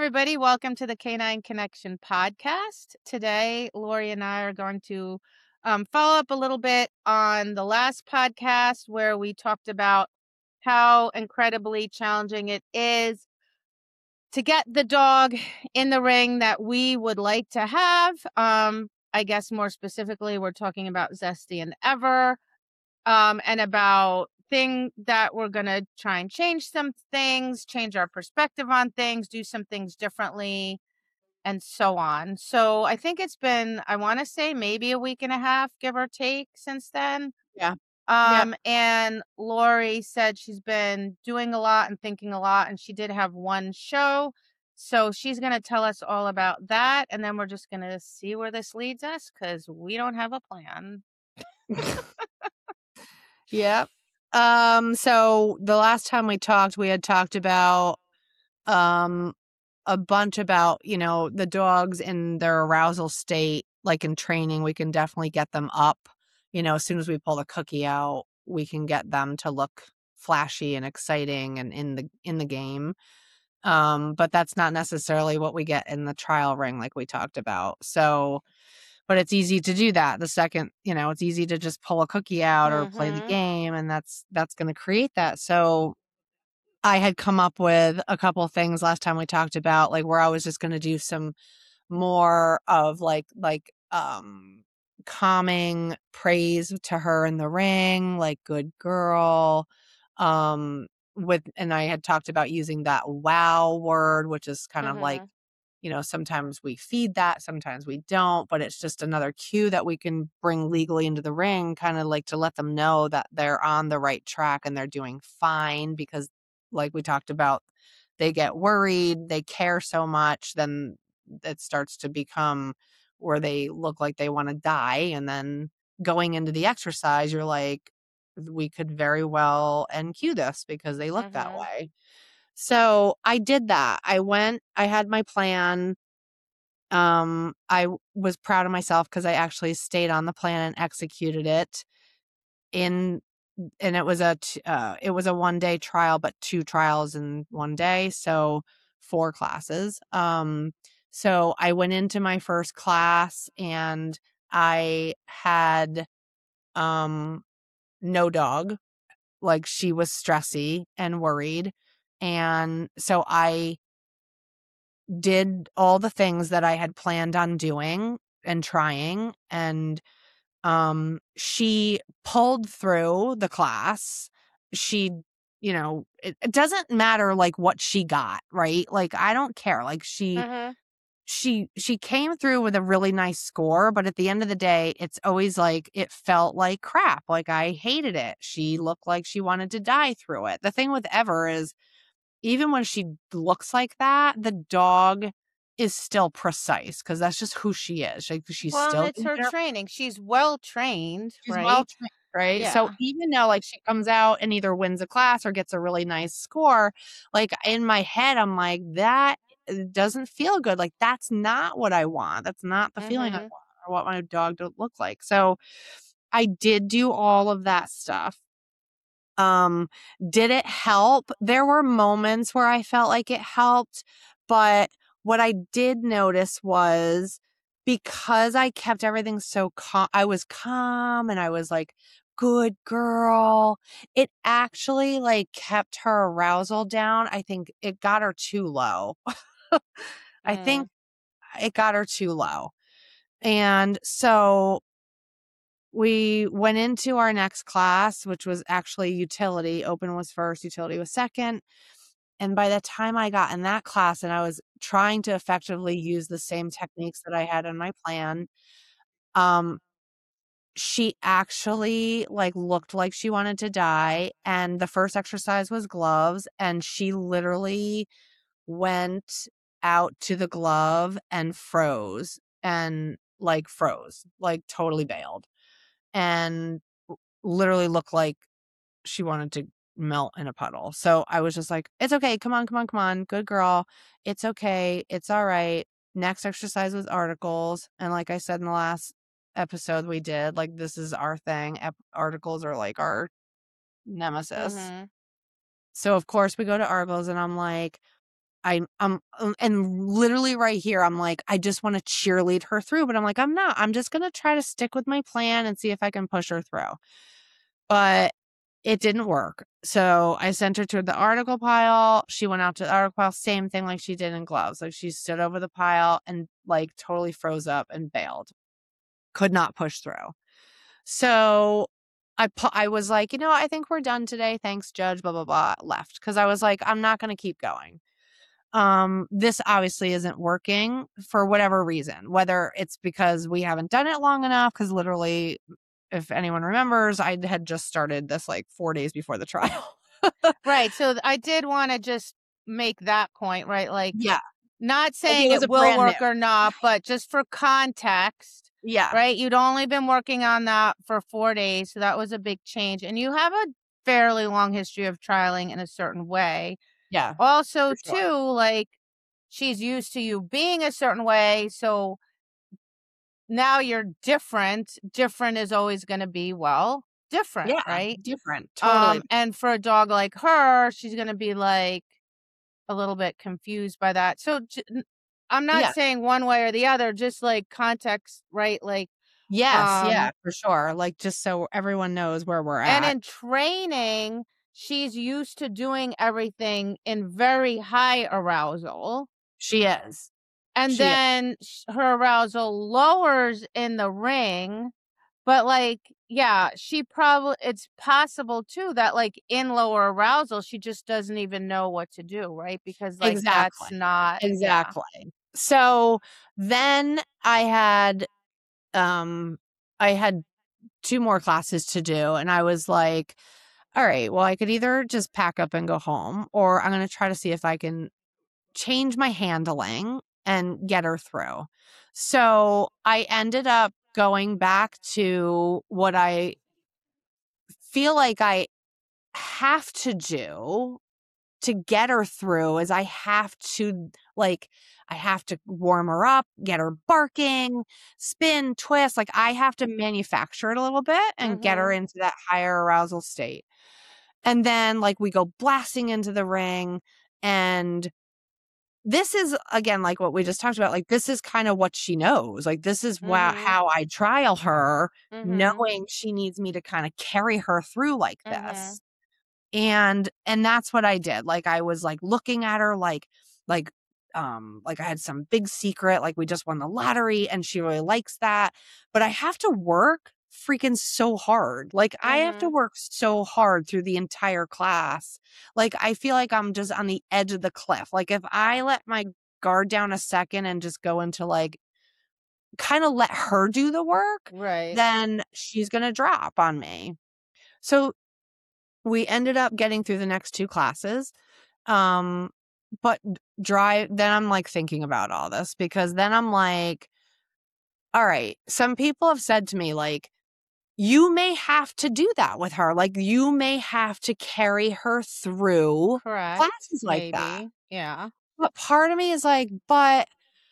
everybody. Welcome to the Canine Connection podcast. Today, Lori and I are going to follow up a little bit on the last podcast where we talked about how incredibly challenging it is to get the dog in the ring that we would like to have. I guess more specifically, we're talking about Zesty and Ever, and about thing that we're going to try and change some things, change our perspective on things, do some things differently, and so on. So I think it's been, I want to say maybe a week and a half, give or take, since then. Yeah. Yep. And Lori said she's been doing a lot and thinking a lot, and she did have one show. So she's going to tell us all about that. And then we're just going to see where this leads us because we don't have a plan. Yep. So the last time we talked, we had talked about a bunch about, the dogs in their arousal state, like in training, we can definitely get them up. As soon as we pull the cookie out, we can get them to look flashy and exciting and in the game. But that's not necessarily what we get in the trial ring like we talked about. So, but it's easy to do that. The second, it's easy to just pull a cookie out or play the game, and that's going to create that. So I had come up with a couple of things last time we talked about, like where I was just going to do some more of like calming praise to her in the ring, like good girl. And I had talked about using that wow word, which is kind of like, sometimes we feed that, sometimes we don't, but it's just another cue that we can bring legally into the ring, kind of like to let them know that they're on the right track and they're doing fine, because like we talked about, they get worried, they care so much, then it starts to become where they look like they want to die. And then going into the exercise, you're like, we could very well NQ this because they look that way. So I did that. I had my plan. I was proud of myself because I actually stayed on the plan and executed it and it was a 1 day trial, but 2 trials in 1 day. So 4 classes. So I went into my first class and I had, no dog. Like, she was stressy and worried. And so I did all the things that I had planned on doing and trying. And she pulled through the class. She, it doesn't matter like what she got, right? Like, I don't care. Like she came through with a really nice score, but at the end of the day, it's always like, it felt like crap. Like, I hated it. She looked like she wanted to die through it. The thing with Ever is, even when she looks like that, the dog is still precise because that's just who she is. She's Well, still it's her training. She's well trained, she's well right? trained, right? So Yeah. even though like she comes out and either wins a class or gets a really nice score, like in my head, I'm like, that doesn't feel good. Like, that's not what I want. That's not the feeling I want or what my dog to look like. So I did do all of that stuff. Did it help? There were moments where I felt like it helped, but what I did notice was, because I kept everything so calm, I was calm and I was like, good girl. It actually like kept her arousal down. I think it got her too low. I think it got her too low. And so we went into our next class, which was actually utility. Open was first, utility was second. And by the time I got in that class and I was trying to effectively use the same techniques that I had in my plan, um, she actually like looked like she wanted to die. And the first exercise was gloves. And she literally went out to the glove and froze, like totally bailed. And literally looked like she wanted to melt in a puddle. So I was just like, it's okay. Come on, come on, come on. Good girl. It's okay. It's all right. Next exercise was articles. And like I said in the last episode we did, like, this is our thing. Articles are like our nemesis. So of course we go to articles and I'm like, and literally right here, I'm like, I just want to cheerlead her through, but I'm like, I'm not. I'm just going to try to stick with my plan and see if I can push her through. But it didn't work. So I sent her to the article pile. She went out to the article pile, same thing like she did in gloves. Like she stood over the pile and like totally froze up and bailed. Could not push through. So I was like, I think we're done today. Thanks, Judge, blah, blah, blah. Left. Because I was like, I'm not going to keep going. This obviously isn't working for whatever reason, whether it's because we haven't done it long enough, because literally, if anyone remembers, I had just started this like 4 days before the trial. Right. So I did want to just make that point, right? Like, Yeah. not saying it will work or not, but just for context. Yeah. Right. You'd only been working on that for 4 days. So that was a big change. And you have a fairly long history of trialing in a certain way. Yeah. Also, too, like she's used to you being a certain way. So now you're different. Different is always going to be, different, right? Different. Totally. And for a dog like her, she's going to be like a little bit confused by that. So I'm not saying one way or the other, just like context, right? Like, yes, for sure. Like, just so everyone knows where we're at. And in training, she's used to doing everything in very high arousal. She is. And then her arousal lowers in the ring. But like, it's possible too that like in lower arousal, she just doesn't even know what to do, right? Because like that's not. Exactly. Yeah. So then I had 2 more classes to do, and I was like, all right, well, I could either just pack up and go home, or I'm going to try to see if I can change my handling and get her through. So I ended up going back to what I feel like I have to do to get her through is I have to warm her up, get her barking, spin, twist. Like I have to manufacture it a little bit and get her into that higher arousal state. And then like we go blasting into the ring, and this is again like what we just talked about. Like this is kind of what she knows. Like this is how I trial her, knowing she needs me to kind of carry her through like this. And that's what I did. Like I was like looking at her like I had some big secret, like we just won the lottery and she really likes that. But I have to work freaking so hard. Like I have to work so hard through the entire class. Like I feel like I'm just on the edge of the cliff. Like if I let my guard down a second and just go into like kind of let her do the work, right, then she's going to drop on me. So we ended up getting through the next 2 classes. But then I'm like thinking about all this, because then I'm like, all right, some people have said to me, like, you may have to do that with her. Like you may have to carry her through classes like that. Yeah. But part of me is like, but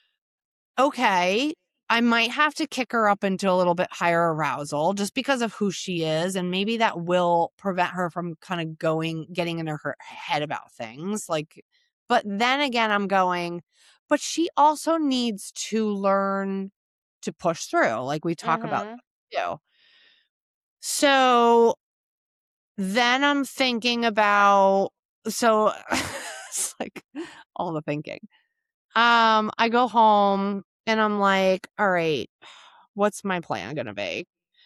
okay, I might have to kick her up into a little bit higher arousal just because of who she is. And maybe that will prevent her from kind of getting into her head about things. Like, but then again, I'm going, but she also needs to learn to push through. Like we talk about that too. So then I'm thinking about, it's like all the thinking. I go home and I'm like, all right, what's my plan going to be?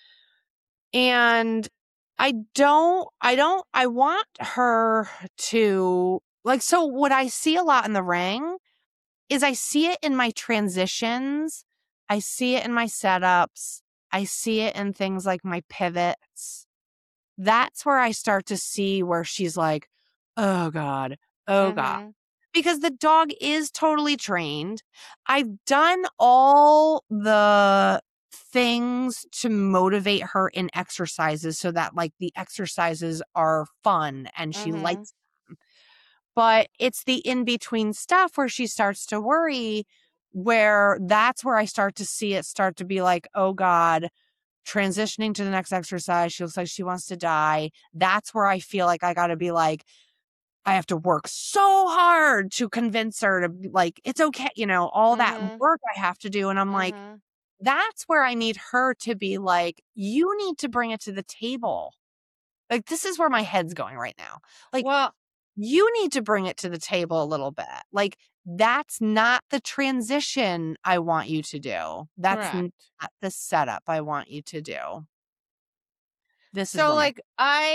And I want her to like, so what I see a lot in the ring is I see it in my transitions. I see it in my setups. I see it in things like my pivots. That's where I start to see where she's like, oh God, oh God. Because the dog is totally trained. I've done all the things to motivate her in exercises so that like the exercises are fun and she likes them. But it's the in-between stuff where she starts to worry, where that's where I start to see it start to be like, oh God, transitioning to the next exercise. She looks like she wants to die. That's where I feel like I got to be like, I have to work so hard to convince her to be like, it's okay, all that work I have to do. And I'm like, that's where I need her to be like, you need to bring it to the table. Like, this is where my head's going right now. Like, Well, you need to bring it to the table a little bit. Like, that's not the transition I want you to do. That's not correct. the setup I want you to do. This is So where my like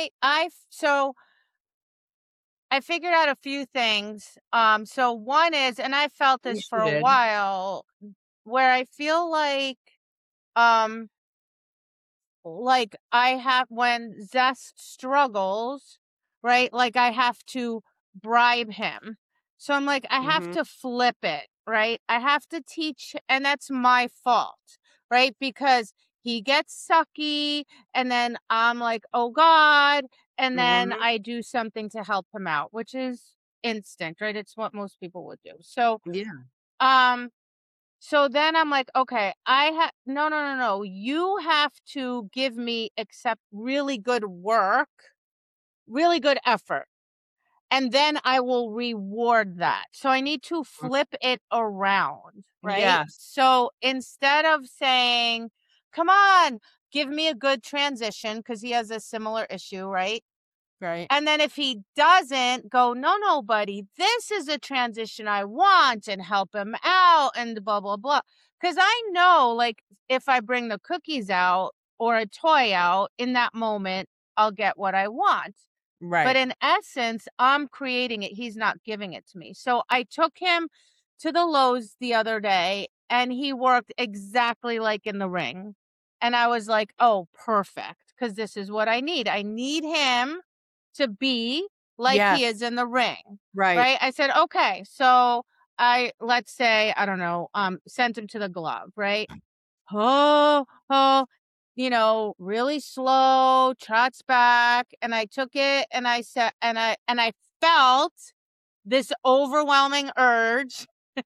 so I figured out a few things. So one is, and I felt this yes, for you a did. while, where I feel um like I have when Zest struggles, right? Like I have to bribe him. So I'm like, I have Mhm. to flip it, right? I have to teach, and that's my fault, right? Because he gets sucky, and then I'm like, oh God, and then Mhm. I do something to help him out, which is instinct, right? It's what most people would do. Yeah. Um, so then I'm like, okay, no. You have to give me accept really good work, really good effort. And then I will reward that. So I need to Mm. flip it around, right? Yes. So instead of saying, come on, give me a good transition, because he has a similar issue, right? Right. And then if he doesn't, go, no, buddy, this is a transition I want, and help him out and blah, blah, blah. Because I know, like, if I bring the cookies out or a toy out in that moment, I'll get what I want. But Right. in essence, I'm creating it. He's not giving it to me. So I took him to the Lowe's the other day, and he worked exactly like in the ring. And I was like, oh, perfect. Because this is what I need. I need him to be like he Yes. is in the ring, Right. right? I said, okay, so let's say, I don't know, sent him to the glove, right? Oh, really slow, trots back. And I took it, and I said, and I felt this overwhelming urge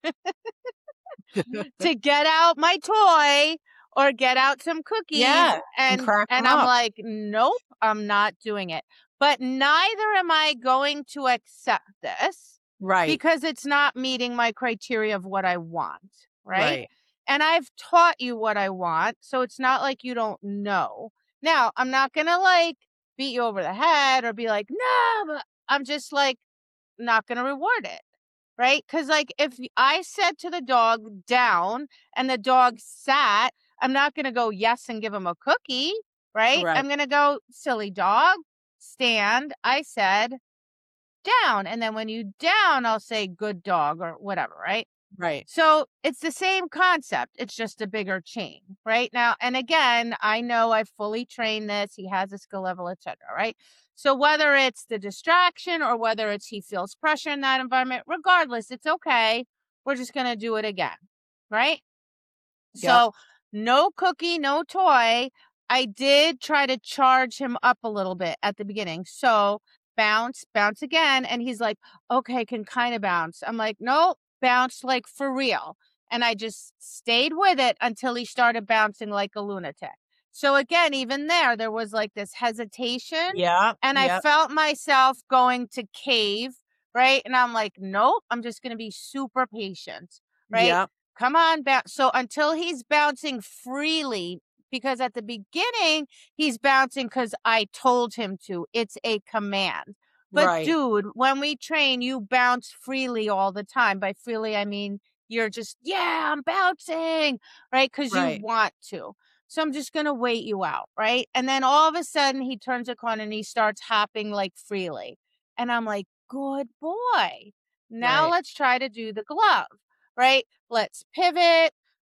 to get out my toy or get out some cookies, Yeah. And crack and them I'm up. like, nope, I'm not doing it. But neither am I going to accept this, Right. because it's not meeting my criteria of what I want, right? Right. And I've taught you what I want, so it's not like you don't know. Now, I'm not going to like beat you over the head or be like, no, but I'm just like not going to reward it. Right? Because, like, if I said to the dog down and the dog sat, I'm not going to go yes and give him a cookie. Right? Right. I'm going to go, silly dog, stand. I said down. And then when you down, I'll say good dog or whatever. Right? Right. So it's the same concept. It's just a bigger chain, right? Now, and again, I know I've fully trained this. He has a skill level, etc. Right? So whether it's the distraction or whether it's he feels pressure in that environment, regardless, it's okay. We're just gonna do it again, right? Yep. So no cookie, no toy. I did try to charge him up a little bit at the beginning. So bounce again. And he's like, okay, can kind of bounce. I'm like, no, bounce like for real. And I just stayed with it until he started bouncing like a lunatic. So again, even there was like this hesitation, Yeah. and I Yep. felt myself going to cave, right? And I'm like, nope, I'm just going to be super patient, right? Yep. Come on, bounce. So until he's bouncing freely, because at the beginning, he's bouncing because I told him to. It's a command. But Right. dude, when we train, you bounce freely all the time. By freely, I mean you're just, yeah, I'm bouncing, right? Because you Right. want to. So I'm just going to wait you out, right? And then all of a sudden, he turns a corner and he starts hopping like freely. And I'm like, good boy. Now Right. let's try to do the glove, right? Let's pivot,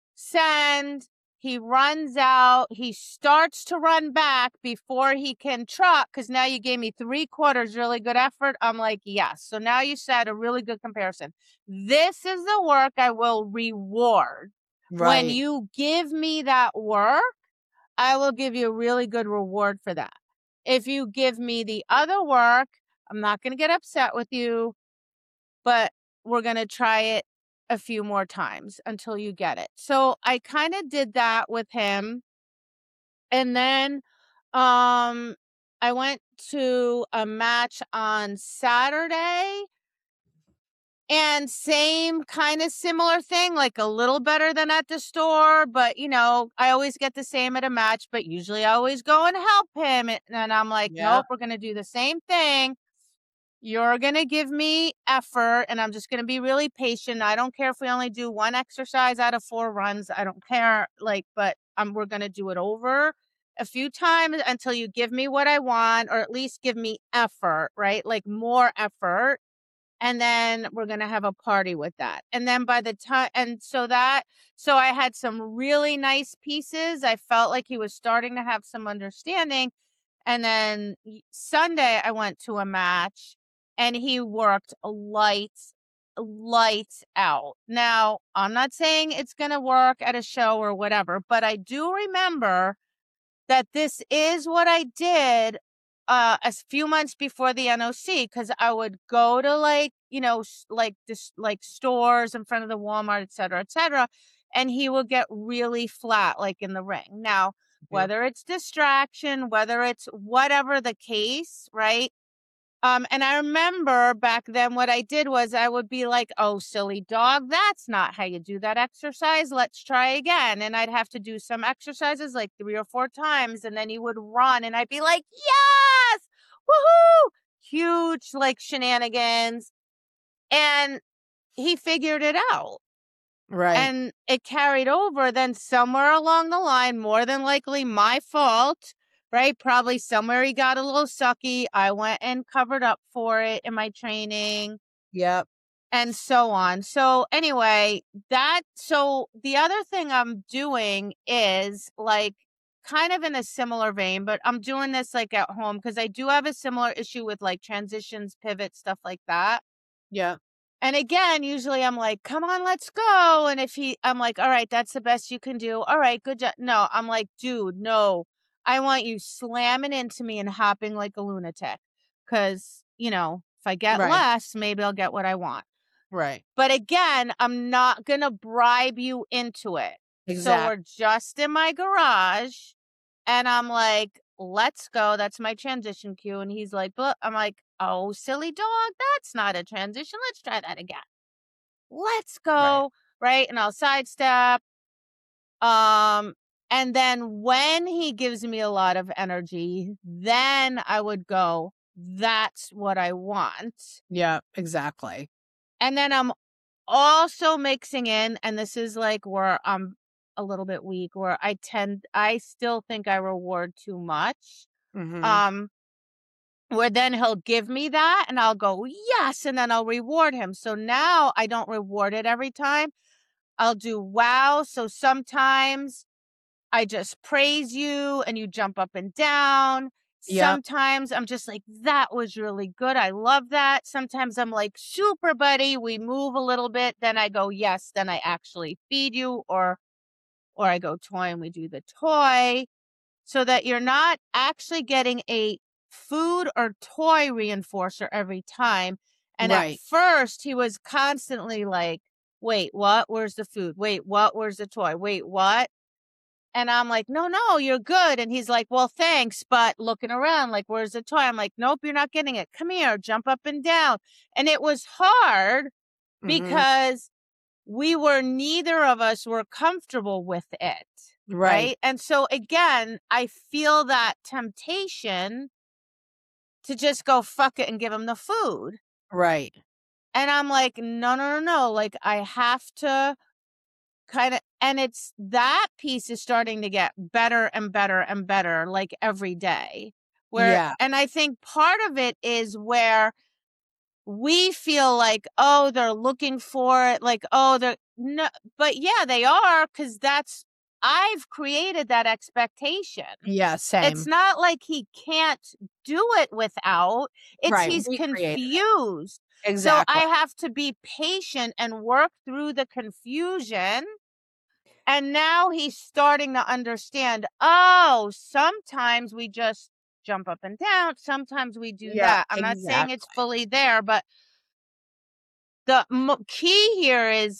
send. He runs out. He starts to run back before he can trot, because now you gave me 3/4 really good effort. I'm like, yes. So now you said a really good comparison. This is the work I will reward. When Right. you give me that work, I will give you a really good reward for that. If you give me the other work, I'm not going to get upset with you, but we're going to try it a few more times until you get it. So I kind of did that with him. And then, um, I went to a match on Saturday, and same kind of similar thing, like a little better than at the store, but you know, I always get the same at a match, but usually I always go and help him. And I'm like, Yeah. nope, we're going to do the same thing. You're going to give me effort, and I'm just going to be really patient. I don't care if we only do one exercise out of 4 runs. I don't care. Like, but we're going to do it over a few times until you give me what I want, or at least give me effort, right? Like more effort. And then we're going to have a party with that. And then by the time, so I had some really nice pieces. I felt like he was starting to have some understanding. And then Sunday I went to a match and he worked lights out. Now, I'm not saying it's going to work at a show or whatever, but I do remember that this is what I did a few months before the NOC, because I would go to like, you know, like this, like stores in front of the Walmart, et cetera, and he would get really flat, like in the ring. Now, whether it's distraction, whether it's whatever the case, right? And I remember back then what I did was I would be like, oh, silly dog, that's not how you do that exercise. Let's try again. And I'd have to do some exercises like 3 or 4 times. And then he would run and I'd be like, yes, woohoo, huge like shenanigans. And he figured it out. Right. And it carried over. Then somewhere along the line, more than likely my fault, right? Probably somewhere he got a little sucky. I went and covered up for it in my training. Yep. And so on. So anyway, so the other thing I'm doing is like kind of in a similar vein, but I'm doing this like at home because I do have a similar issue with like transitions, pivots, stuff like that. Yeah. And again, usually I'm like, come on, let's go. And I'm like, all right, that's the best you can do. All right, good job. No, I'm like, dude, no, I want you slamming into me and hopping like a lunatic. Cause, you know, if I get Right. less, maybe I'll get what I want. Right. But again, I'm not going to bribe you into it. So we're just in my garage and I'm like, let's go. That's my transition cue. And he's like, but I'm like, oh, silly dog, that's not a transition. Let's try that again. Let's go. Right. And I'll sidestep. And then when he gives me a lot of energy, then I would go, that's what I want. Yeah, exactly. And then I'm also mixing in, and this is like where I'm a little bit weak, where I still think I reward too much. Mm-hmm. Where then he'll give me that and I'll go, yes. And then I'll reward him. So now I don't reward it every time. I'll do wow. So sometimes I just praise you and you jump up and down. Yep. Sometimes I'm just like, that was really good. I love that. Sometimes I'm like, super buddy. We move a little bit. Then I go, yes. Then I actually feed you, or I go toy and we do the toy, so that you're not actually getting a food or toy reinforcer every time. And at first he was constantly like, wait, what? Where's the food? Wait, what? Where's the toy? Wait, what? And I'm like, no, you're good. And he's like, well, thanks. But looking around, like, where's the toy? I'm like, nope, you're not getting it. Come here, jump up and down. And it was hard because neither of us were comfortable with it. Right. And so again, I feel that temptation to just go fuck it and give him the food. Right. And I'm like, no. Like, I have to kind of, and it's that piece is starting to get better and better and better, like every day. And I think part of it is where we feel like, oh, they're looking for it. Like, oh, no, but yeah, they are. 'Cause I've created that expectation. Yeah, same. It's not like he can't do it without. It's he's confused. Exactly. So I have to be patient and work through the confusion. And now he's starting to understand, oh, sometimes we just jump up and down. Sometimes we do that. I'm not saying it's fully there, but the key here is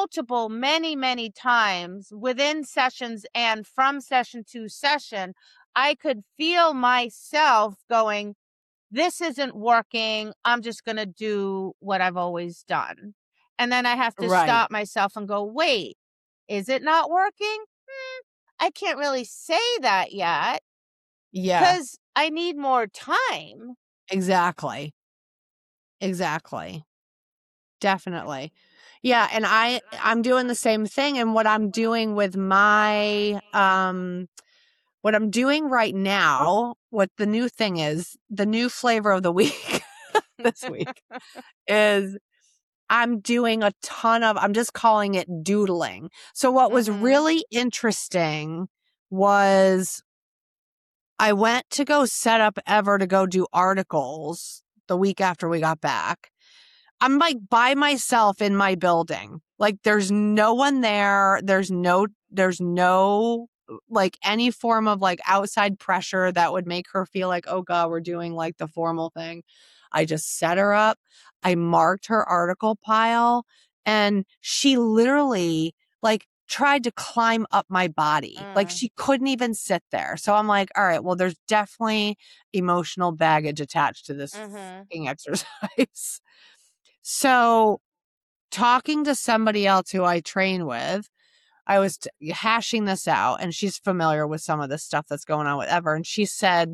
many times within sessions and from session to session, I could feel myself going, this isn't working. I'm just going to do what I've always done. And then I have to Right. stop myself and go, wait, is it not working? I can't really say that yet Yeah. because I need more time. Exactly. Exactly. Definitely. Yeah, and I'm doing the same thing, and what I'm doing with my what I'm doing right now, what the new thing is, the new flavor of the week this week is I'm doing a ton of, I'm just calling it doodling. So what was really interesting was I went to go set up Ever to go do articles the week after we got back. I'm like by myself in my building. Like there's no one there. There's no like any form of like outside pressure that would make her feel like, oh God, we're doing like the formal thing. I just set her up. I marked her article pile and she literally like tried to climb up my body. Like she couldn't even sit there. So I'm like, all right, well, there's definitely emotional baggage attached to this fucking exercise. So talking to somebody else who I train with, I was hashing this out and she's familiar with some of the stuff that's going on with Ever. And she said,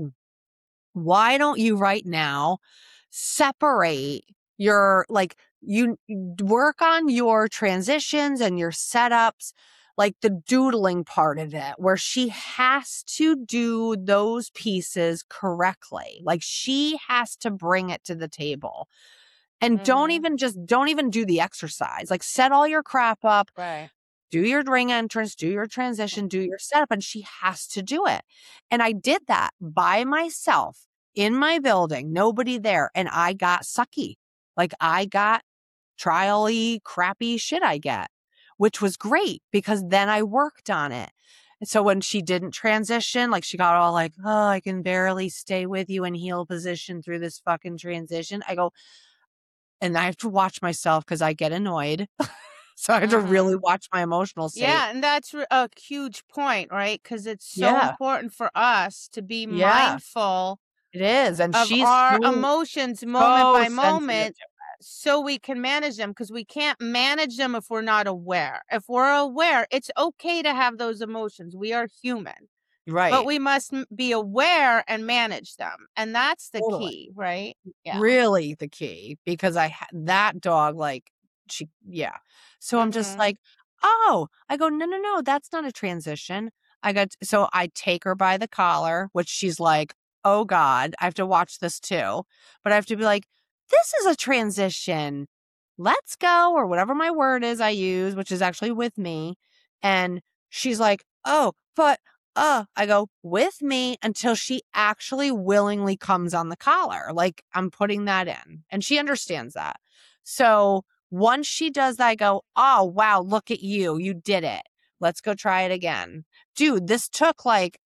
why don't you right now separate your, like, you work on your transitions and your setups, like the doodling part of it, where she has to do those pieces correctly. Like she has to bring it to the table. And don't even do the exercise. Like set all your crap up. Right. Do your ring entrance, do your transition, do your setup, and she has to do it. And I did that by myself in my building, nobody there, and I got sucky. Like I got trial-y, crappy shit I get, which was great because then I worked on it. And so when she didn't transition, like she got all like, oh, I can barely stay with you in heel position through this fucking transition. I go, and I have to watch myself because I get annoyed. So I have to really watch my emotional state. Yeah, and that's a huge point, right? Because it's so Yeah. important for us to be Yeah. mindful It is. And of she's our so, emotions moment by sensitive moment to so we can manage them, because we can't manage them if we're not aware. If we're aware, it's okay to have those emotions. We are human. it. Right. But we must be aware and manage them. And that's the Totally. key, right? Yeah. Really the key, because that dog, like yeah. So I'm just like, oh, I go, no, that's not a transition. So I take her by the collar, which she's like, oh God, I have to watch this too. But I have to be like, this is a transition. Let's go, or whatever my word is I use, which is actually with me. And she's like, oh, but I go, with me, until she actually willingly comes on the collar. Like I'm putting that in. And she understands that. So once she does that, I go, oh, wow, look at you. You did it. Let's go try it again. Dude, this took like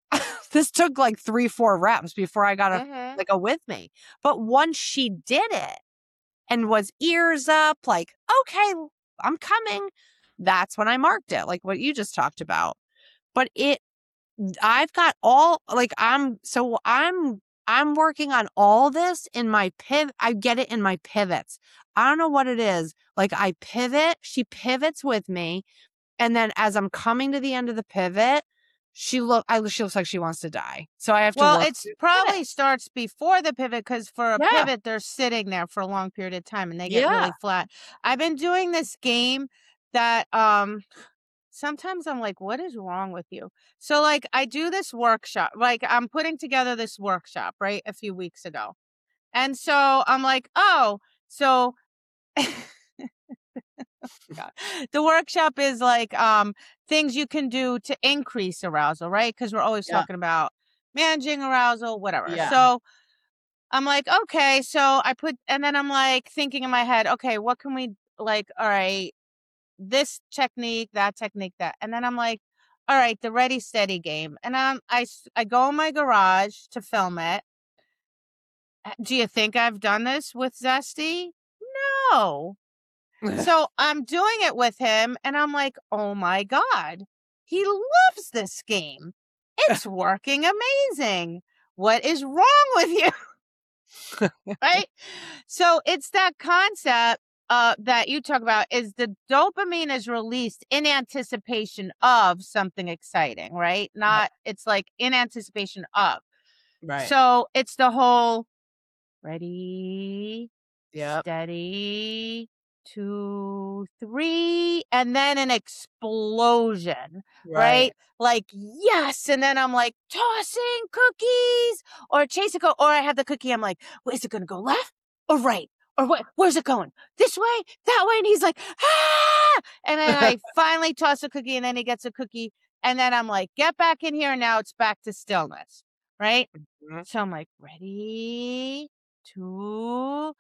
3-4 reps before I got like a with me. But once she did it and was ears up, like, okay, I'm coming, that's when I marked it, like what you just talked about. But I've got all, like, I'm working on all this in my pivot. I get it in my pivots. I don't know what it is. Like I pivot, she pivots with me. And then as I'm coming to the end of the pivot, she looks like she wants to die. So I have to Well, work. it's probably starts before the pivot, because for a Yeah. pivot, they're sitting there for a long period of time and they get really flat. I've been doing this game that sometimes I'm like, what is wrong with you? So like I do this workshop, like I'm putting together this workshop, right, a few weeks ago. And so I'm like, oh, so God. The workshop is like things you can do to increase arousal, right? Because we're always talking about managing arousal, whatever. Yeah. So I'm like, okay, so and then I'm like thinking in my head, okay, what can we, like, all right, this technique, that technique, that. And then I'm like, all right, the ready steady game. And I go in my garage to film it. Do you think I've done this with Zesty? No. So I'm doing it with him and I'm like, oh my God, he loves this game. It's working amazing. What is wrong with you? Right? So it's that concept that you talk about is the dopamine is released in anticipation of something exciting, right? Not, it's like in anticipation of. Right. So it's the whole ready, Yep. steady, 2, 3, and then an explosion, right? Like, yes. And then I'm like tossing cookies or chasing, or I have the cookie. I'm like, well, is it going to go left or right? Or what? Where's it going? This way, that way. And he's like, ah! And then I finally toss a cookie and then he gets a cookie. And then I'm like, get back in here. And now it's back to stillness, right? Mhm. So I'm like, ready, 2,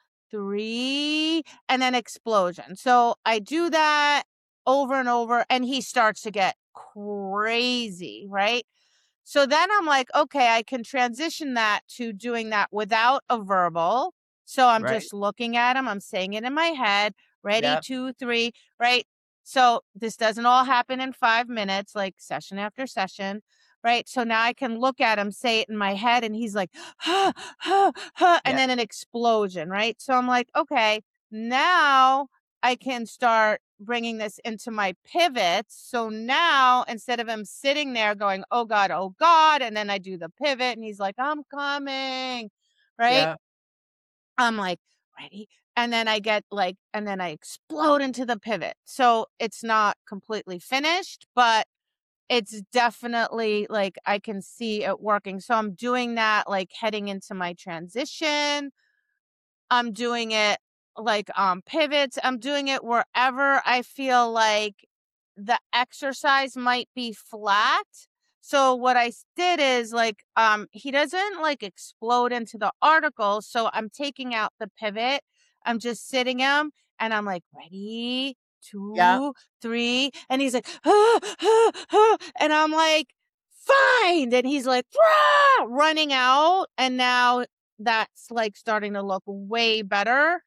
3, and then explosion. So I do that over and over, and he starts to get crazy, right? So then I'm like, okay, I can transition that to doing that without a verbal. So I'm Right. just looking at him, I'm saying it in my head, ready, Yep. 2, 3, right? So this doesn't all happen in 5 minutes, like session after session, right? So now I can look at him, say it in my head, and he's like, ha, ha, ha, and Yep. then an explosion, right? So I'm like, okay, now I can start bringing this into my pivots. So now instead of him sitting there going, oh God, and then I do the pivot and he's like, I'm coming, right? Yep. I'm like, ready. And then I get like, and then I explode into the pivot. So it's not completely finished, but it's definitely like I can see it working. So I'm doing that like heading into my transition. I'm doing it like pivots. I'm doing it wherever I feel like the exercise might be flat. So what I did is like he doesn't like explode into the article. So I'm taking out the pivot. I'm just sitting him and I'm like, ready, Yep. 2, 3. And he's like, ah, ah, ah. And I'm like, fine. And he's like, rah, running out. And now that's like starting to look way better.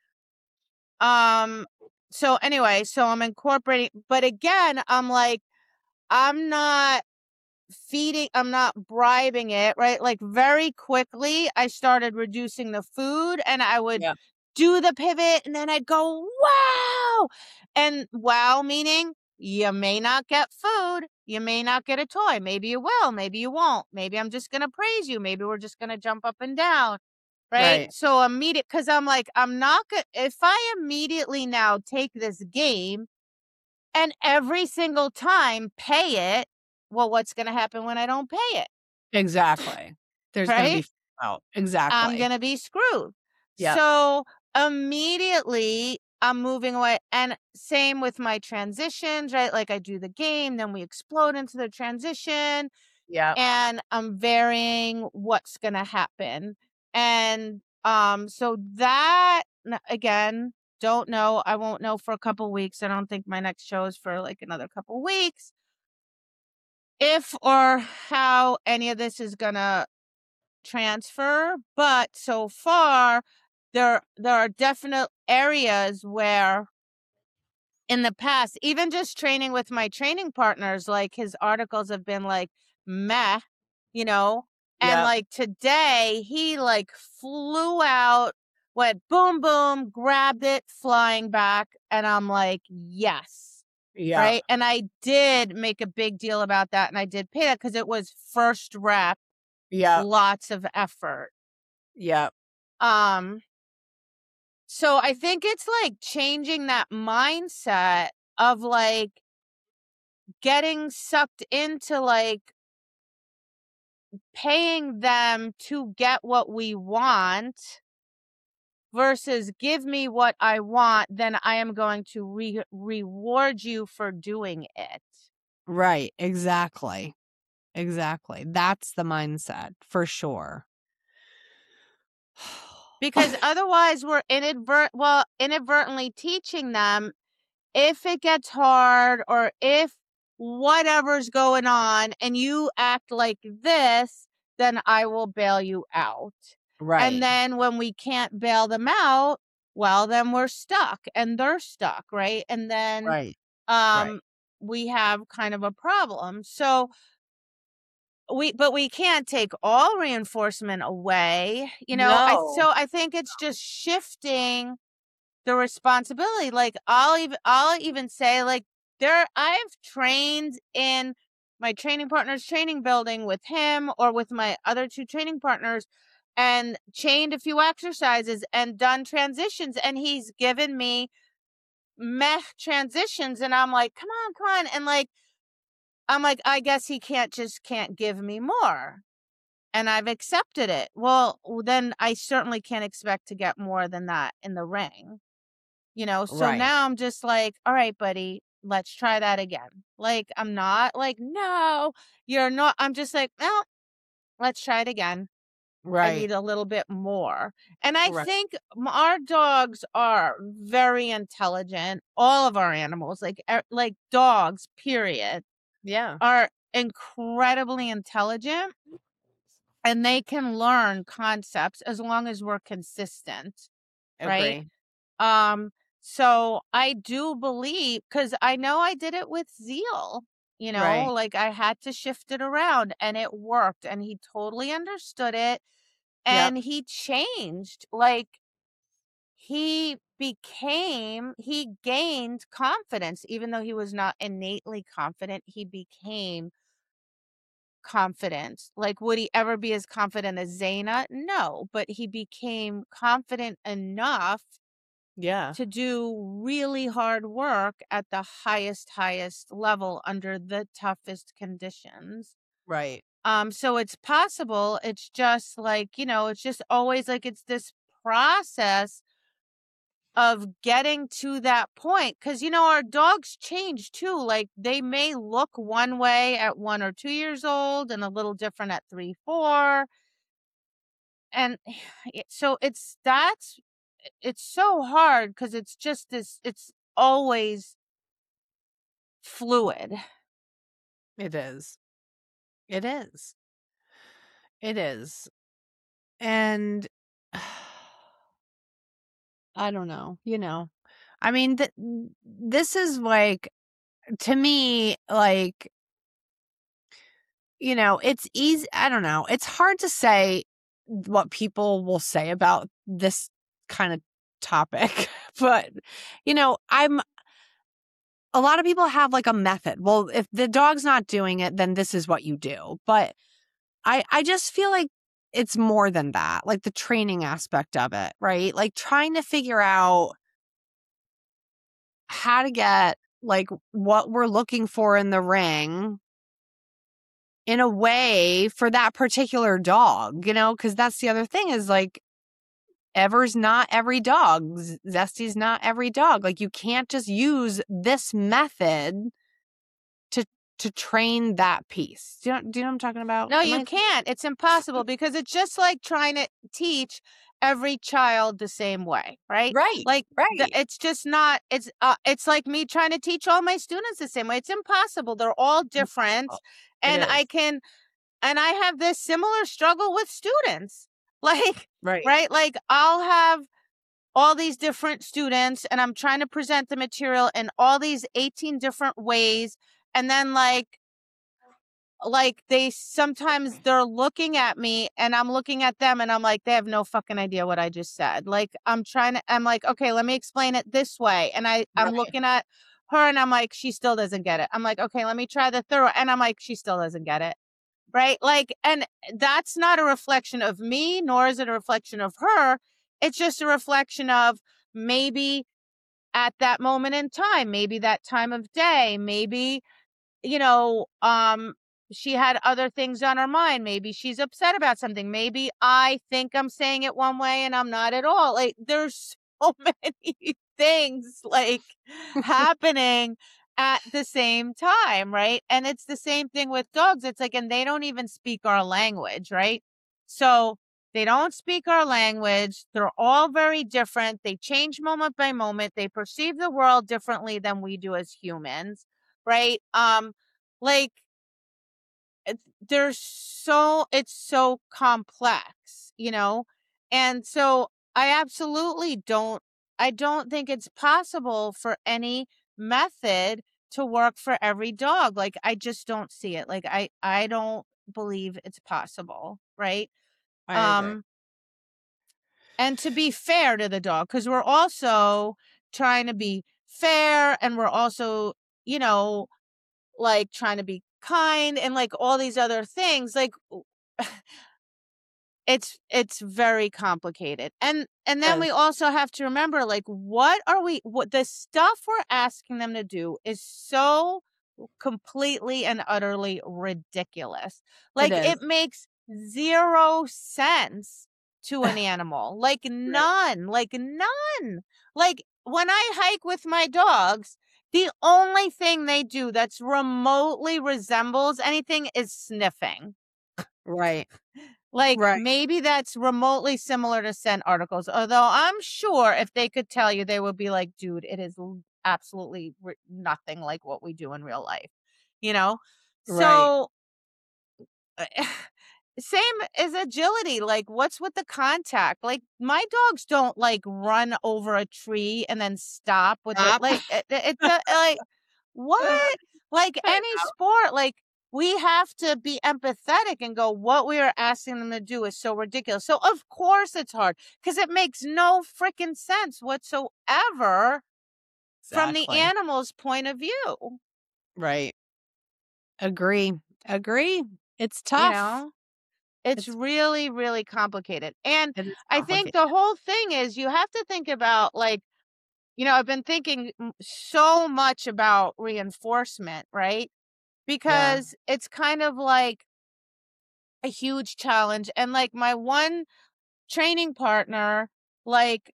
So anyway, so I'm incorporating, but again, I'm like, I'm not I'm not bribing it, right? Like very quickly, I started reducing the food and I would Yep. do the pivot and then I'd go, wow. And wow, meaning you may not get food. You may not get a toy. Maybe you will. Maybe you won't. Maybe I'm just going to praise you. Maybe we're just going to jump up and down. Right. Right. So immediate, because I'm like, I'm not going to, if I immediately now take this game and every single time pay it, well, what's going to happen when I don't pay it? Exactly. There's going to Right? be out. I'm Exactly. going to be screwed. Yep. So immediately I'm moving away. And same with my transitions, right? Like I do the game, then we explode into the transition Yep. and I'm varying what's going to happen. And so that again, don't know. I won't know for a couple weeks. I don't think my next show is for like another couple weeks. If or how any of this is going to transfer, but so far there are definite areas where in the past, even just training with my training partners, like his articles have been like meh, you know, and Yep. like today he like flew out, went boom boom, grabbed it flying back, and I'm like, yes. Yep. Right. And I did make a big deal about that and I did pay that because it was first rep, Yep. lots of effort. Yep. So I think it's like changing that mindset of like getting sucked into like paying them to get what we want versus give me what I want, then I am going to reward you for doing it. Right. Exactly. Exactly. That's the mindset for sure. Because otherwise we're inadvertently teaching them if it gets hard or if whatever's going on and you act like this, then I will bail you out. Right. And then when we can't bail them out, well, then we're stuck and they're stuck, right? And then Right. Right. we have kind of a problem. So we can't take all reinforcement away, No. so I think it's just shifting the responsibility. Like I'll even say, like, I've trained in my training partner's training building with him or with my other two training partners, and chained a few exercises and done transitions, and he's given me meh transitions, and I'm like, come on, and like I'm like, I guess he can't give me more. And I've accepted it. Well, then I certainly can't expect to get more than that in the ring. So Right. now I'm just like, all right, buddy, let's try that again. Like, I'm not like, no, you're not. I'm just like, no, let's try it again. I Right. need a little bit more. And I Right. think our dogs are very intelligent. All of our animals, like dogs, period, Yeah. are incredibly intelligent, and they can learn concepts as long as we're consistent, right? Agree. Um, so I do believe, because I know I did it with Zeal, Right. like I had to shift it around and it worked, and he totally understood it, Yep. and he changed. Like he gained confidence, even though he was not innately confident. He became confident. Like, would he ever be as confident as Zaina? No, but he became confident enough Yeah. to do really hard work at the highest level under the toughest conditions. Right. So it's possible. It's just like, it's just always like it's this process of getting to that point. Cause our dogs change too. Like they may look one way at 1 or 2 years old and a little different at 3, 4. And so it's so hard because it's just it's always fluid. It is. It is. It is. And I don't know, I mean, this is like, to me, like, it's easy. I don't know. It's hard to say what people will say about this kind of topic, but, a lot of people have like a method. Well, if the dog's not doing it, then this is what you do. But I just feel like it's more than that, like the training aspect of it, right? Like trying to figure out how to get like what we're looking for in the ring in a way for that particular dog, because that's the other thing is like Ever's not every dog. Zesty's not every dog. Like you can't just use this method to to train that piece. Do you know what I'm talking about? No, Am you I can't. It's impossible because it's just like trying to teach every child the same way, right? right, Like right. it's just not. It's like me trying to teach all my students the same way. It's impossible. They're all different, Oh, it and is. I have this similar struggle with students. Like, Right. right? Like I'll have all these different students and I'm trying to present the material in all these 18 different ways, and then like they sometimes they're looking at me and I'm looking at them and I'm like, they have no fucking idea what I just said. Like I'm like, okay, let me explain it this way. And I'm Right. looking at her and I'm like, she still doesn't get it. I'm like, okay, let me try the third one. And I'm like, she still doesn't get it. Right. Like, and that's not a reflection of me, nor is it a reflection of her. It's just a reflection of maybe at that moment in time, maybe that time of day, maybe you know, she had other things on her mind. Maybe she's upset about something. Maybe I think I'm saying it one way and I'm not at all. Like there's so many things like happening at the same time, right? And it's the same thing with dogs. It's like, and they don't even speak our language, right? So they don't speak our language. They're all very different. They change moment by moment. They perceive the world differently than we do as humans, right? Like it's so complex, and so I don't think it's possible for any method to work for every dog. Like I just don't see it. Like I don't believe it's possible, right? I agree. Um, and to be fair to the dog, because we're also trying to be fair, and we're also, you know, like trying to be kind and like all these other things. Like it's very complicated. And then we Yes. also have to remember, like, what the stuff we're asking them to do is so completely and utterly ridiculous. It Like, is. it makes zero sense to an animal. Right. Like none. Like, when I hike with my dogs, the only thing they do that's remotely resembles anything is sniffing. Right. Like, Right. maybe that's remotely similar to scent articles, although I'm sure if they could tell you, they would be like, "Dude, it is absolutely nothing like what we do in real life," you know? Right. So, same as agility, like, what's with the contact? Like, my dogs don't, like, run over a tree and then stop with it, Stop. like, it's a like, what? Like I any sport, like, we have to be empathetic and go, what we are asking them to do is so ridiculous. So of course it's hard, because it makes no freaking sense whatsoever from the Exactly. animal's point of view. Right. Agree. Agree. It's You tough. know, it's It's really, really complicated. And it is I think complicated. the whole thing is you have to think about, like, I've been thinking so much about reinforcement, right? Yeah. Because it's kind of like a huge challenge. And like my one training partner, like,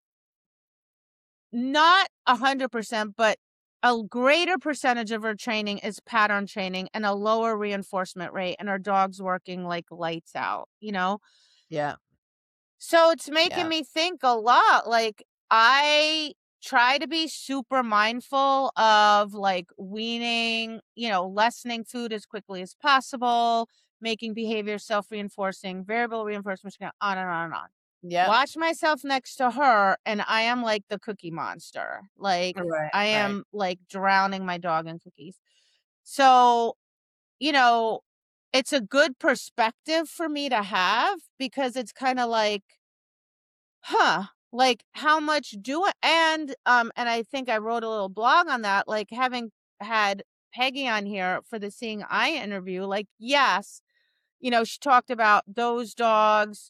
not 100%, but a greater percentage of her training is pattern training and a lower reinforcement rate, and her dog's working like lights out, you know? Yeah. So it's making Yeah. me think a lot. Like, I try to be super mindful of like weaning, lessening food as quickly as possible, making behavior self reinforcing, variable reinforcement, on and on and on. Yep. Watch myself next to her, and I am like the cookie monster. Like, Right. I Right. am like drowning my dog in cookies. So, you know, it's a good perspective for me to have, because it's kind of like, huh, like, how much do I, and I think I wrote a little blog on that, like, having had Peggy on here for the Seeing Eye interview, like, yes, she talked about those dogs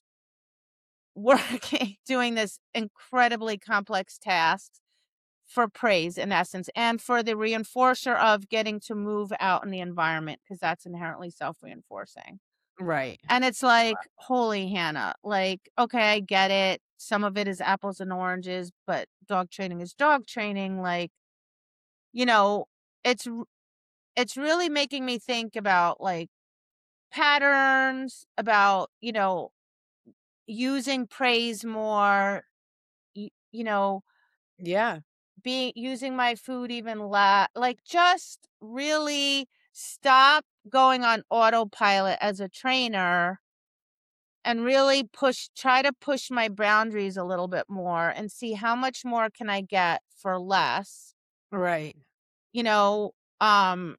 working doing this incredibly complex task for praise, in essence, and for the reinforcer of getting to move out in the environment, because that's inherently self-reinforcing. Right. And it's like, holy Hannah, like, okay, I get it. Some of it is apples and oranges, but dog training is dog training. Like, you know, it's it's really making me think about like patterns, about, using praise more, you know, Yeah. being using my food even less, like, just really stop going on autopilot as a trainer, and really try to push my boundaries a little bit more and see how much more can I get for less, Right. you know, um,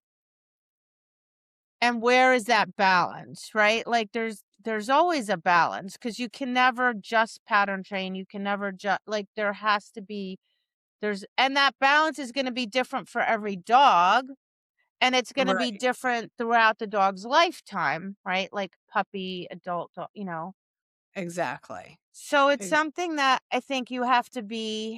and where is that balance, right? Like, there's always a balance, because you can never just pattern train. You can never just, like, there has to be, and that balance is going to be different for every dog. And it's going to be Right. different throughout the dog's lifetime, right? Like puppy, adult, Exactly. So it's Ex- something that I think you have to be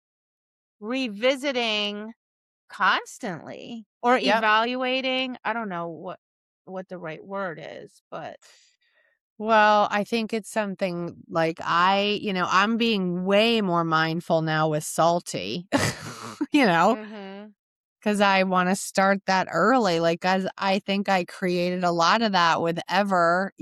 revisiting constantly, or Yep. evaluating. I don't know what the right word is, but Well, I think it's something like I'm being way more mindful now with salty, you know, mhm. because I want to start that early. Like, as I think I created a lot of that with Ever,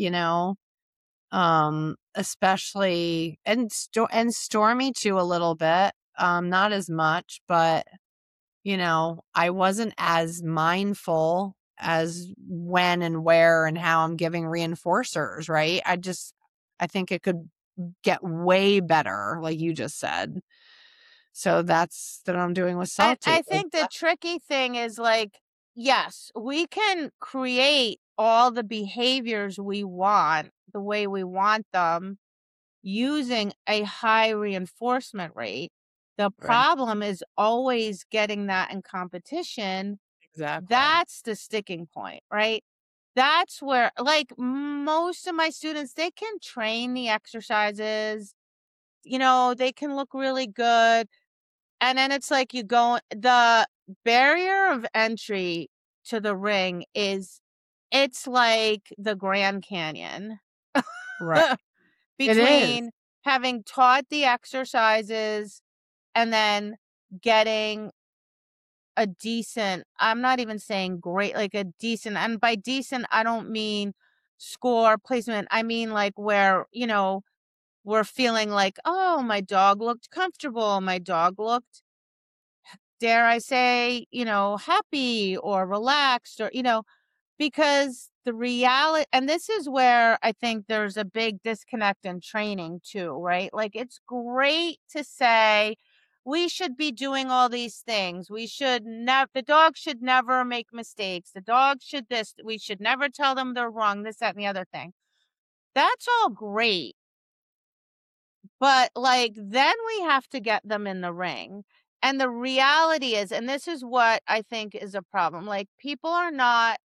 especially and Stormy too a little bit, not as much, but I wasn't as mindful as when and where and how I'm giving reinforcers, right? I think it could get way better, like you just said. So that's that I'm doing with And Salty. I think the tricky thing is, like, yes, we can create all the behaviors we want the way we want them using a high reinforcement rate. The Right. problem is always getting that in competition. Exactly. That's the sticking point, right? That's where, like, most of my students, they can train the exercises, they can look really good. And then it's like the barrier of entry to the ring it's like the Grand Canyon Right. It is. between having taught the exercises and then getting a decent, I'm not even saying great, like a decent, and by decent, I don't mean score placement. I mean like where, we're feeling like, oh, my dog looked comfortable. My dog looked, dare I say, happy or relaxed or, because the reality, and this is where I think there's a big disconnect in training too, right? Like it's great to say we should be doing all these things. We should never, the dog should never make mistakes. The dog should this, we should never tell them they're wrong, this, that, and the other thing. That's all great. But like then we have to get them in the ring. And the reality is, and this is what I think is a problem, like people are not,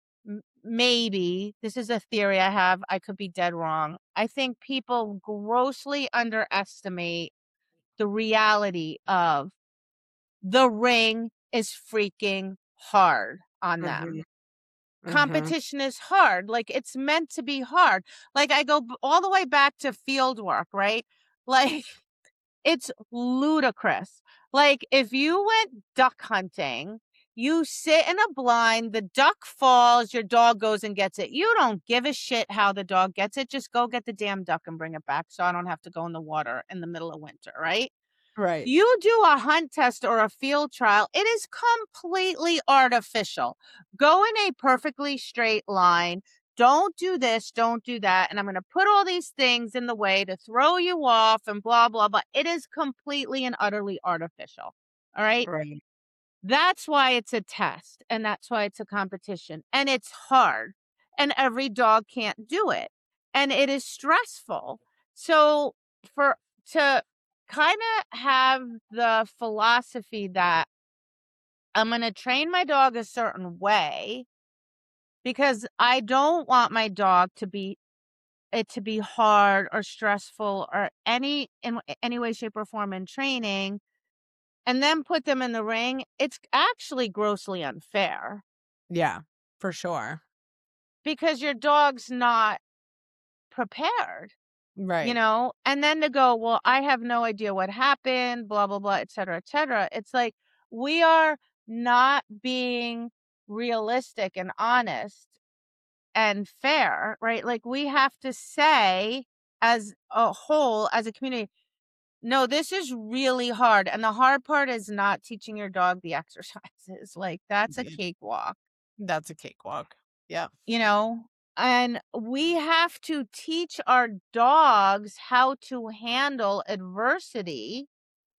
maybe this is a theory I have, I could be dead wrong. I think people grossly underestimate the reality of the ring is freaking hard on Mhm. them. Mhm. Competition is hard. Like it's meant to be hard. Like I go all the way back to field work, right? Like it's ludicrous. Like, if you went duck hunting, you sit in a blind, the duck falls, your dog goes and gets it. You don't give a shit how the dog gets it. Just go get the damn duck and bring it back so I don't have to go in the water in the middle of winter, right? Right. You do a hunt test or a field trial, it is completely artificial. Go in a perfectly straight line. Don't do this, don't do that. And I'm going to put all these things in the way to throw you off and blah, blah, blah. It is completely and utterly artificial. All right. Right. That's why it's a test and that's why it's a competition. And it's hard. And every dog can't do it. And it is stressful. So for to kind of have the philosophy that I'm going to train my dog a certain way because I don't want my dog to be hard or stressful or in any way, shape, or form in training, and then put them in the ring. It's actually grossly unfair Yeah, for sure. because your dog's not prepared, Right. and then to go, well, I have no idea what happened, blah, blah, blah, et cetera, et cetera. It's like we are not being realistic and honest and fair, right? Like we have to say as a whole, as a community, no, this is really hard. And the hard part is not teaching your dog the exercises. Like that's a Yeah. cakewalk, That's a cakewalk. Yeah. you know? And we have to teach our dogs how to handle adversity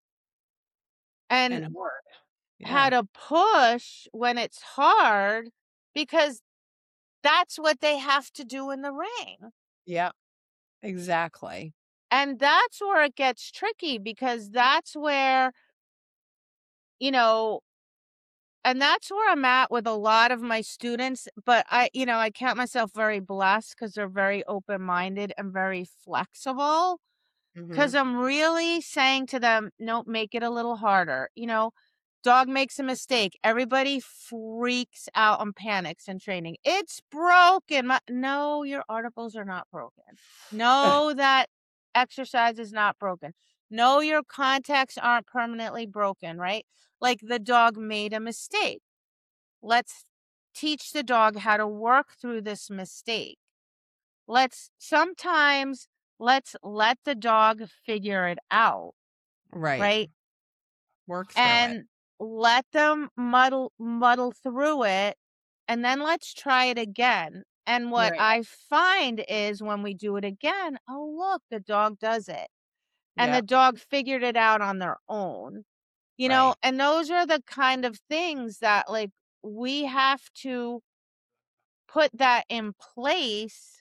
and And hard. how Yeah. to push when it's hard because that's what they have to do in the ring. Yep. Exactly. And that's where it gets tricky because that's where, you know, and that's where I'm at with a lot of my students. But I count myself very blessed because they're very open minded and very flexible. Because Mhm. I'm really saying to them, no, make it a little harder. Dog makes a mistake. Everybody freaks out and panics in training. It's broken. No, your articles are not broken. No, that exercise is not broken. No, your contacts aren't permanently broken, right? Like the dog made a mistake. Let's teach the dog how to work through this mistake. Sometimes let's let the dog figure it out, Right. right? Work through it. And let them muddle through it, and then let's try it again. And what Right. I find is when we do it again, oh look, the dog does it. And the Yep. dog figured it out on their own. Right. And those are the kind of things that like we have to put that in place.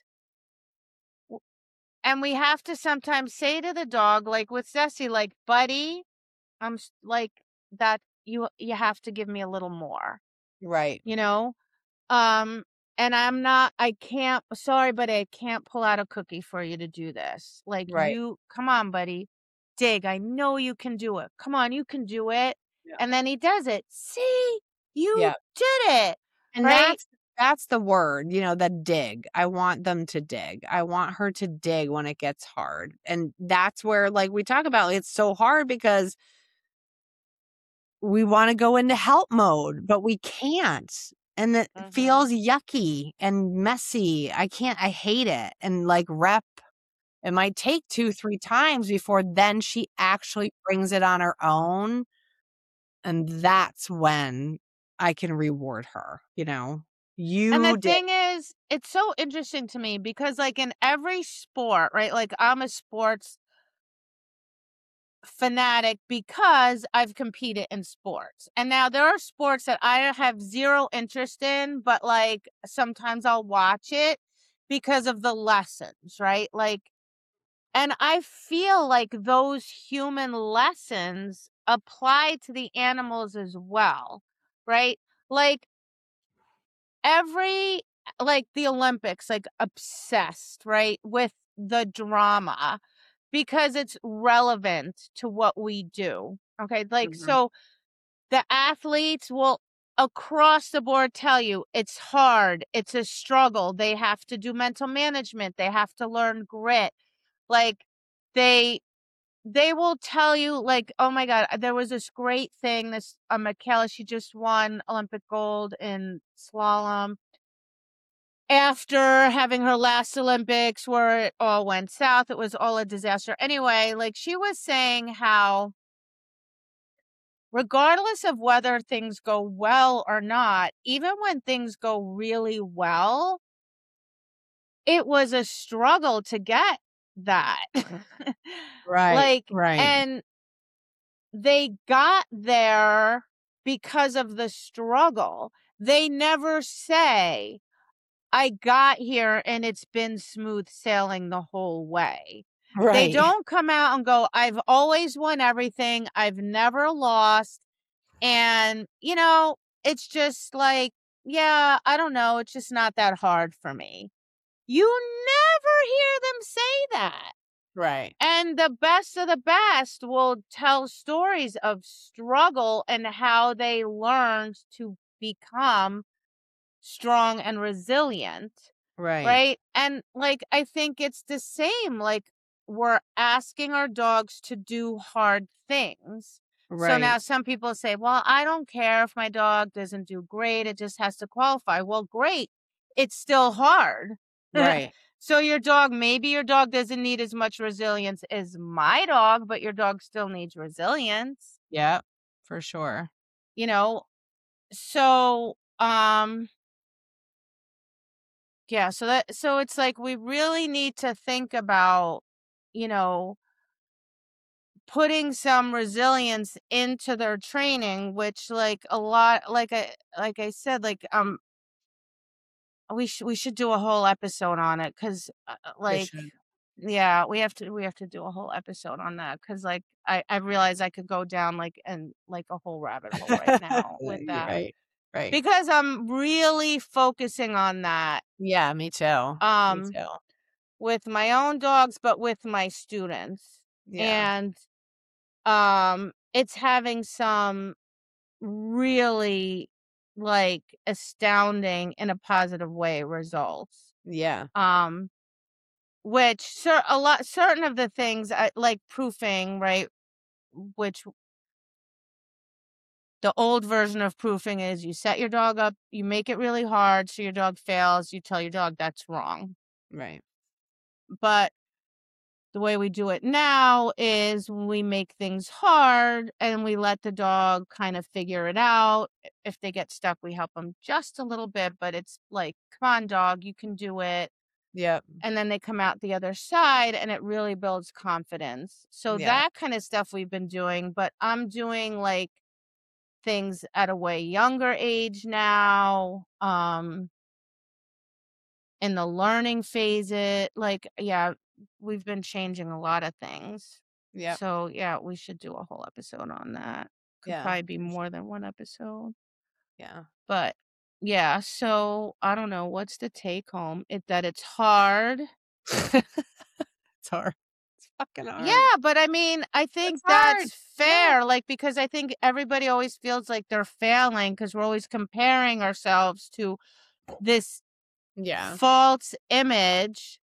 And we have to sometimes say to the dog, like with Ceci, like, buddy, like that you have to give me a little more, Right. you know? Um, and I can't, sorry, but I can't pull out a cookie for you to do this. Like, Right. come on, buddy, dig. I know you can do it. Come on, you can do it. Yeah. And then he does it. See, you Yeah. did it. And Right. that's the word, the dig. I want them to dig. I want her to dig when it gets hard. And that's where, like we talk about, it's so hard because we want to go into help mode, but we can't. And it feels yucky and messy. I hate it. And like it might take 2-3 times before then she actually brings it on her own. And that's when I can reward her, And the You did. thing is, it's so interesting to me because, like, in every sport, right? Like, I'm a sports fanatic because I've competed in sports. And now there are sports that I have zero interest in, but like sometimes I'll watch it because of the lessons, right? Like, and I feel like those human lessons apply to the animals as well, right? Like like the Olympics, like obsessed, right? With the drama because it's relevant to what we do. Okay. Like, Mhm. so the athletes will across the board tell you it's hard. It's a struggle. They have to do mental management. They have to learn grit. Like they, they will tell you like, oh my God, there was this great thing. This Michaela, she just won Olympic gold in slalom after having her last Olympics where it all went south. It was all a disaster. Anyway, like she was saying how regardless of whether things go well or not, even when things go really well, it was a struggle to get that. Right, Like, right, and they got there because of the struggle. They never say, I got here and it's been smooth sailing the whole way. They right, don't come out and go, I've always won everything. I've never lost. And, it's just like, yeah, I don't know. It's just not that hard for me. You never hear them say that. right, And the best of the best will tell stories of struggle and how they learned to become strong and resilient. right, Right? And, like, I think it's the same, like, we're asking our dogs to do hard things. So right, now some people say, "Well, I don't care if my dog doesn't do great, it just has to qualify." Well, great. It's still hard. right. So maybe your dog doesn't need as much resilience as my dog, but your dog still needs resilience, Yep, for sure. you know? So, yeah, so it's like we really need to think about, you know, putting some resilience into their training, which like a lot like I said, like we should do a whole episode on it cuz We like should. yeah, we have to do a whole episode on that cuz like I realize I could go down like and like a whole rabbit hole right now with You're that right, right. because I'm really focusing on that. Yeah, me too. Me Um too. with my own dogs, but with my students. Yeah, And it's having some really like astounding in a positive way results. yeah, Um which certain of the things like proofing, right? Which the old version of proofing is you set your dog up, you make it really hard so your dog fails, you tell your dog that's wrong. right. But the way we do it now is we make things hard and we let the dog kind of figure it out. If they get stuck, we help them just a little bit, but it's like, come on, dog, you can do it. Yep, And then they come out the other side and it really builds confidence. So yeah, that kind of stuff we've been doing, but I'm doing like things at a way younger age now. in the learning phase yeah, we've been changing a lot of things. Yep. So, yeah, we should do a whole episode on that. Could Yeah. probably be more than one episode. Yeah. But, yeah, so I don't know, what's the take home? That it's hard. It's hard. It's fucking hard. Yeah, but I mean, I think It's hard. that's Yeah. fair, like, because I think everybody always feels like they're failing because 'cause we're always comparing ourselves to this Yeah. false image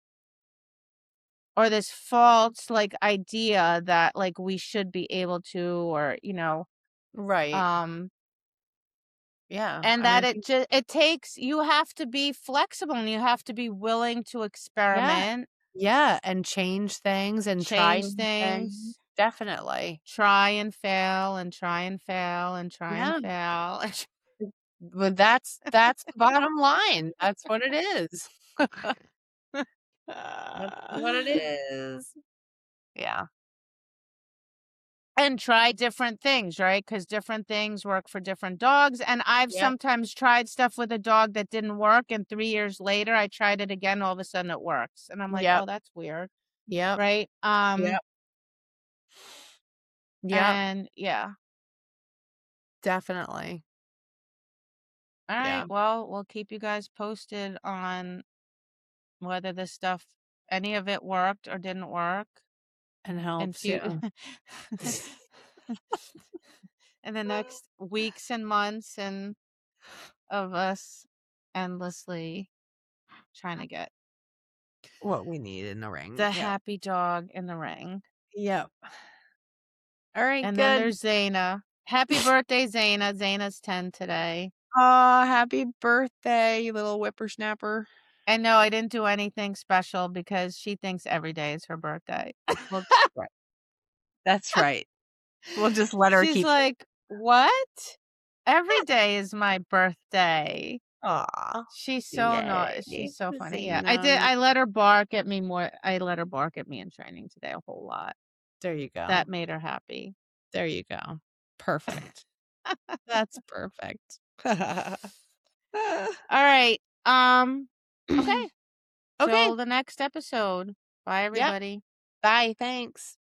or this false, like, idea that, like, we should be able to or, Right. um Yeah. and I mean, that I think it takes you have to be flexible and you have to be willing to yeah. experiment, Yeah, and change things and try change new things. things, Definitely. try and fail and try and fail and try and Yeah. fail. But that's the bottom line. That's what it is. That's what it is. Yeah. And try different things, right? Because different things work for different dogs, and I've Yep. sometimes tried stuff with a dog that didn't work, and 3 years later, I tried it again, all of a sudden it works, and I'm like, Yep. "Oh, that's weird." Yep. Right? Yep. Yep. And yeah. Definitely. Alright, Yeah. well, we'll keep you guys posted on whether this stuff any of it worked or didn't work And in helps, few yeah. in the next weeks and months and of us endlessly trying to get What we need in the ring. the Yep. happy dog in the ring. Yep. Alright, And then good. there's Zaina. Happy birthday, Zaina. Zaina's 10 today. Aw, happy birthday, you little whippersnapper. And no, I didn't do anything special because she thinks every day is her birthday. Well, right. That's right. We'll just let her She's keep it. like, "What? Every day is my birthday." Aw. She's so Yay. not she's so funny. Yeah, Zena. I let her bark at me more I let her bark at me in training today a whole lot. There you go. That made her happy. There you go. Perfect. That's perfect. Alright, okay. Okay. Till the next episode. Bye, Yep. everybody. Bye, thanks.